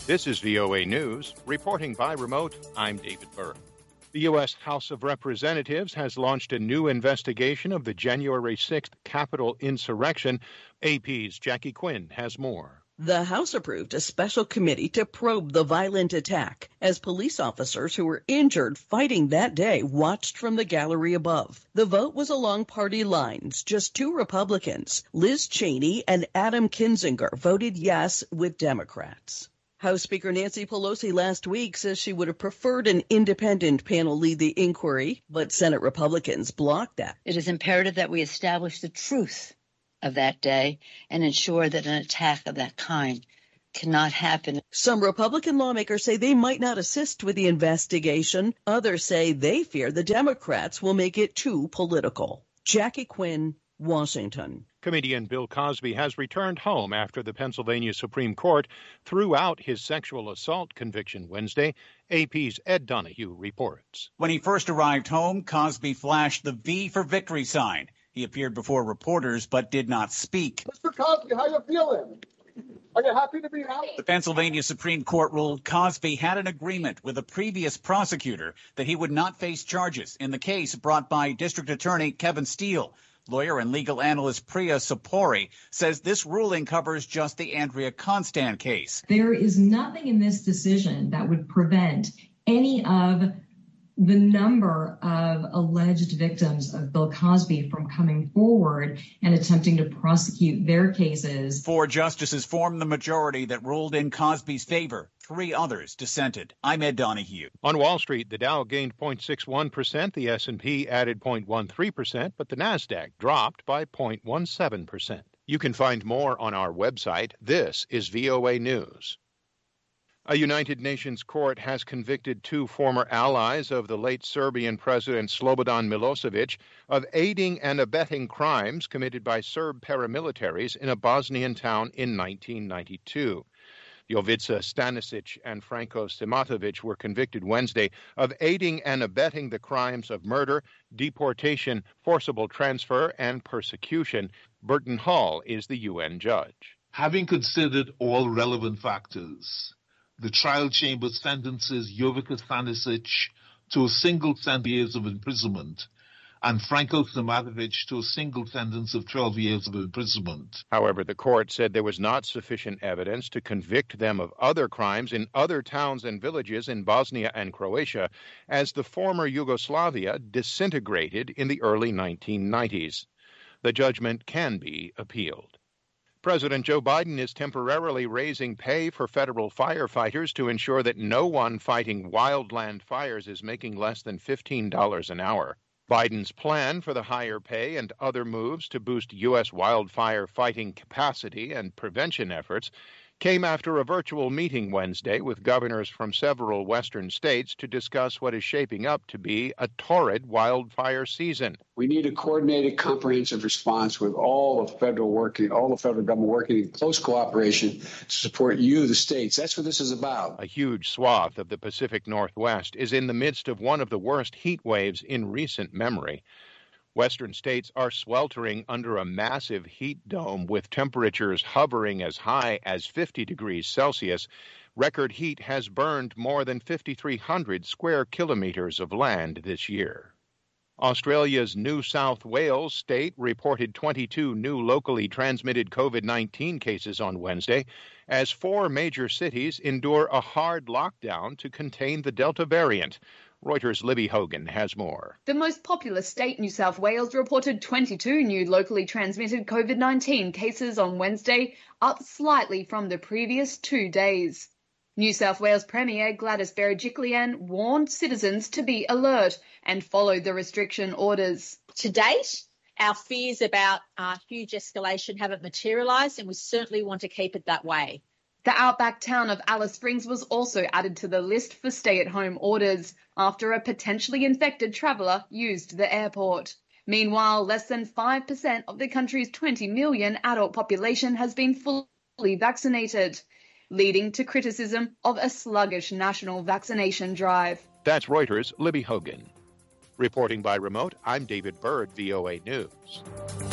This is VOA News. Reporting by remote, I'm David Burke. The U.S. House of Representatives has launched a new investigation of the January 6th Capitol insurrection. AP's Jackie Quinn has more. The House approved a special committee to probe the violent attack as police officers who were injured fighting that day watched from the gallery above. The vote was along party lines. Just two Republicans, Liz Cheney and Adam Kinzinger, voted yes with Democrats. House Speaker Nancy Pelosi last week says she would have preferred an independent panel lead the inquiry, but Senate Republicans blocked that. It is imperative that we establish the truth of that day and ensure that an attack of that kind cannot happen. Some Republican lawmakers say they might not assist with the investigation. Others say they fear the Democrats will make it too political. Jackie Quinn, Washington. Comedian Bill Cosby has returned home after the Pennsylvania Supreme Court threw out his sexual assault conviction Wednesday. AP's Ed Donahue reports. When he first arrived home, Cosby flashed the V for victory sign. He appeared before reporters but did not speak. Mr. Cosby, how you feeling? Are you happy to be out? The Pennsylvania Supreme Court ruled Cosby had an agreement with a previous prosecutor that he would not face charges in the case brought by District Attorney Kevin Steele. Lawyer and legal analyst Priya Sapori says this ruling covers just the Andrea Constand case. There is nothing in this decision that would prevent any of the number of alleged victims of Bill Cosby from coming forward and attempting to prosecute their cases. 4 justices formed the majority that ruled in Cosby's favor. 3 others dissented. I'm Ed Donahue. On Wall Street, the Dow gained 0.61%, the S&P added 0.13%, but the Nasdaq dropped by 0.17%. You can find more on our website. This is VOA News. A United Nations court has convicted 2 former allies of the late Serbian President Slobodan Milosevic of aiding and abetting crimes committed by Serb paramilitaries in a Bosnian town in 1992. Jovica Stanisic and Franko Simatovic were convicted Wednesday of aiding and abetting the crimes of murder, deportation, forcible transfer, and persecution. Burton Hall is the UN judge. Having considered all relevant factors, the trial chamber sentences Jovica Stanisic to a single 10 years of imprisonment and Franko Simatovic to a single sentence of 12 years of imprisonment. However, the court said there was not sufficient evidence to convict them of other crimes in other towns and villages in Bosnia and Croatia as the former Yugoslavia disintegrated in the early 1990s. The judgment can be appealed. President Joe Biden is temporarily raising pay for federal firefighters to ensure that no one fighting wildland fires is making less than $15 an hour. Biden's plan for the higher pay and other moves to boost U.S. wildfire fighting capacity and prevention efforts came after a virtual meeting Wednesday with governors from several western states to discuss what is shaping up to be a torrid wildfire season. We need a coordinated, comprehensive response with all the federal government working in close cooperation to support you, the states. That's what this is about. A huge swath of the Pacific Northwest is in the midst of one of the worst heat waves in recent memory. Western states are sweltering under a massive heat dome with temperatures hovering as high as 50 degrees Celsius. Record heat has burned more than 5,300 square kilometers of land this year. Australia's New South Wales state reported 22 new locally transmitted COVID-19 cases on Wednesday as 4 major cities endure a hard lockdown to contain the Delta variant. Reuters' Libby Hogan has more. The most populous state, New South Wales, reported 22 new locally transmitted COVID-19 cases on Wednesday, up slightly from the previous 2 days. New South Wales Premier Gladys Berejiklian warned citizens to be alert and follow the restriction orders. To date, our fears about huge escalation haven't materialised, and we certainly want to keep it that way. The outback town of Alice Springs was also added to the list for stay-at-home orders after a potentially infected traveller used the airport. Meanwhile, less than 5% of the country's 20 million adult population has been fully vaccinated, leading to criticism of a sluggish national vaccination drive. That's Reuters' Libby Hogan. Reporting by remote, I'm David Byrd, VOA News.